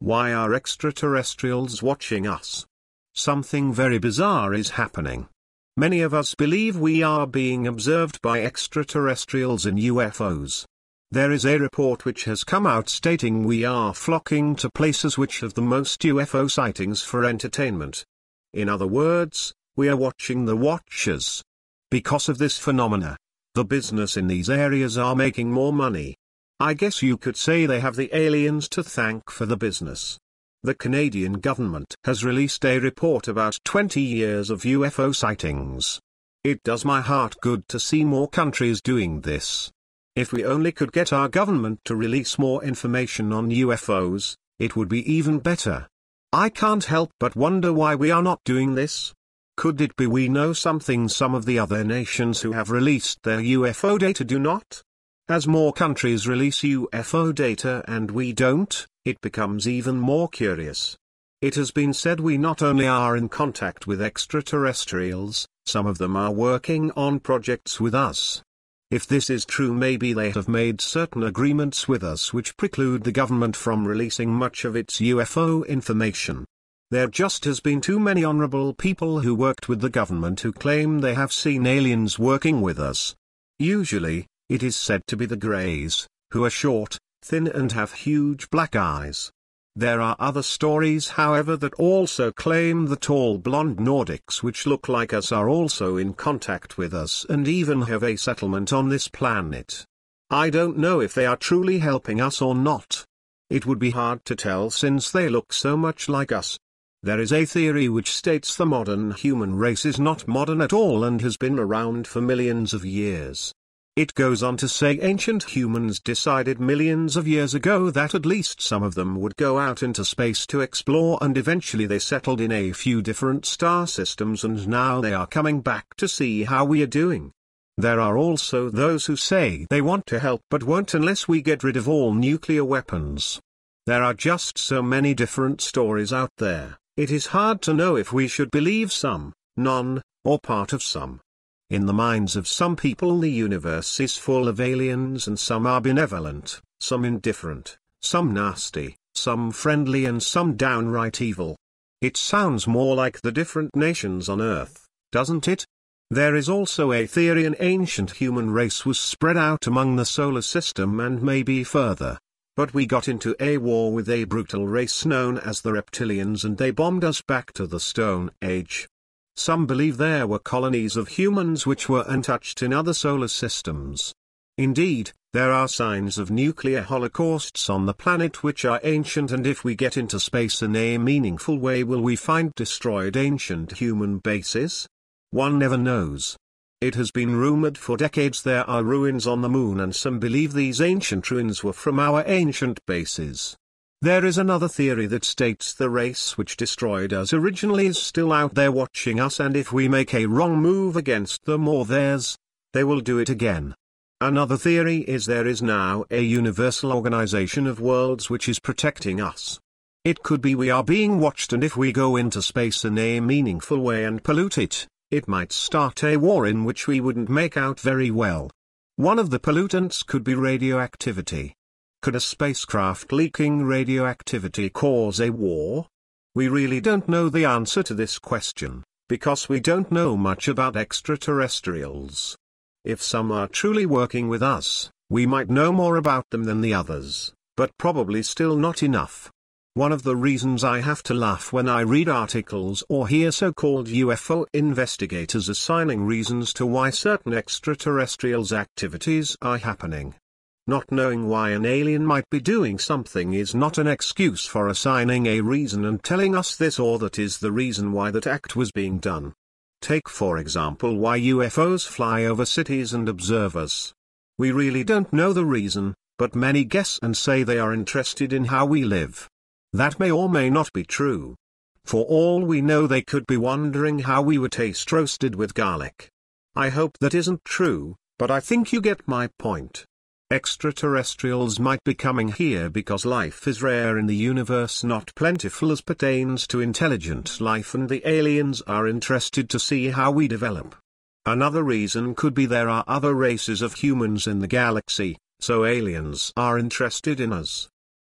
Why are extraterrestrials watching us? Something very bizarre is happening. Many of us believe we are being observed by extraterrestrials in UFOs. There is a report which has come out stating we are flocking to places which have the most UFO sightings for entertainment. In other words, we are watching the watchers. Because of this phenomena, the business in these areas are making more money. I guess you could say they have the aliens to thank for the business. The Canadian government has released a report about 20 years of UFO sightings. It does my heart good to see more countries doing this. If we only could get our government to release more information on UFOs, it would be even better. I can't help but wonder why we are not doing this. Could it be we know something some of the other nations who have released their UFO data do not? As more countries release UFO data and we don't, it becomes even more curious. It has been said we not only are in contact with extraterrestrials, some of them are working on projects with us. If this is true, maybe they have made certain agreements with us which preclude the government from releasing much of its UFO information. There just has been too many honorable people who worked with the government who claim they have seen aliens working with us. Usually, it is said to be the Greys, who are short, thin and have huge black eyes. There are other stories however that also claim the tall blonde Nordics which look like us are also in contact with us and even have a settlement on this planet. I don't know if they are truly helping us or not. It would be hard to tell since they look so much like us. There is a theory which states the modern human race is not modern at all and has been around for millions of years. It goes on to say ancient humans decided millions of years ago that at least some of them would go out into space to explore, and eventually they settled in a few different star systems and now they are coming back to see how we are doing. There are also those who say they want to help but won't unless we get rid of all nuclear weapons. There are just so many different stories out there, it is hard to know if we should believe some, none, or part of some. In the minds of some people the universe is full of aliens and some are benevolent, some indifferent, some nasty, some friendly and some downright evil. It sounds more like the different nations on Earth, doesn't it? There is also a theory an ancient human race was spread out among the solar system and maybe further. But we got into a war with a brutal race known as the reptilians and they bombed us back to the Stone Age. Some believe there were colonies of humans which were untouched in other solar systems. Indeed, there are signs of nuclear holocausts on the planet which are ancient, and if we get into space in a meaningful way, will we find destroyed ancient human bases? One never knows. It has been rumored for decades there are ruins on the moon, and some believe these ancient ruins were from our ancient bases. There is another theory that states the race which destroyed us originally is still out there watching us, and if we make a wrong move against them or theirs, they will do it again. Another theory is there is now a universal organization of worlds which is protecting us. It could be we are being watched, and if we go into space in a meaningful way and pollute it, it might start a war in which we wouldn't make out very well. One of the pollutants could be radioactivity. Could a spacecraft leaking radioactivity cause a war? We really don't know the answer to this question, because we don't know much about extraterrestrials. If some are truly working with us, we might know more about them than the others, but probably still not enough. One of the reasons I have to laugh when I read articles or hear so-called UFO investigators assigning reasons to why certain extraterrestrials' activities are happening. Not knowing why an alien might be doing something is not an excuse for assigning a reason and telling us this or that is the reason why that act was being done. Take for example why UFOs fly over cities and observe us. We really don't know the reason, but many guess and say they are interested in how we live. That may or may not be true. For all we know, they could be wondering how we would taste roasted with garlic. I hope that isn't true, but I think you get my point. Extraterrestrials might be coming here because life is rare in the universe, not plentiful as pertains to intelligent life, and the aliens are interested to see how we develop. Another reason could be there are other races of humans in the galaxy, so aliens are interested in us.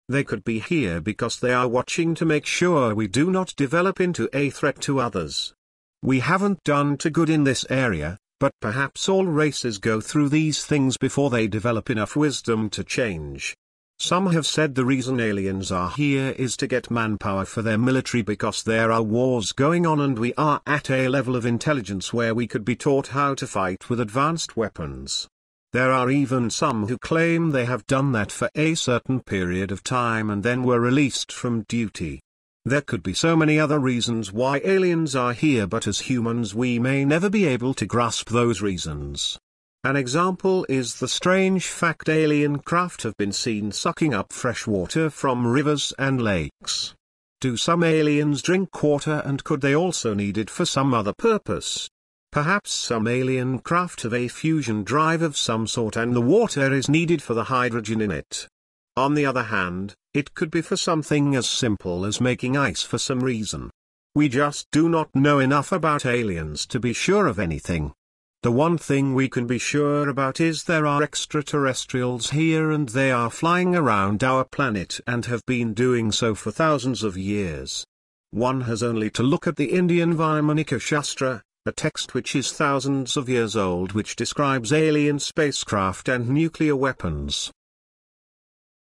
They could be here because they are watching to make sure we do not develop into a threat to others. We haven't done too good in this area, but perhaps all races go through these things before they develop enough wisdom to change. Some have said the reason aliens are here is to get manpower for their military because there are wars going on and we are at a level of intelligence where we could be taught how to fight with advanced weapons. There are even some who claim they have done that for a certain period of time and then were released from duty. There could be so many other reasons why aliens are here, but as humans we may never be able to grasp those reasons. An example is the strange fact alien craft have been seen sucking up fresh water from rivers and lakes. Do some aliens drink water, and could they also need it for some other purpose? Perhaps some alien craft have a fusion drive of some sort and the water is needed for the hydrogen in it. On the other hand, it could be for something as simple as making ice for some reason. We just do not know enough about aliens to be sure of anything. The one thing we can be sure about is there are extraterrestrials here and they are flying around our planet and have been doing so for thousands of years. One has only to look at the Indian Vaimanika Shastra, a text which is thousands of years old, which describes alien spacecraft and nuclear weapons.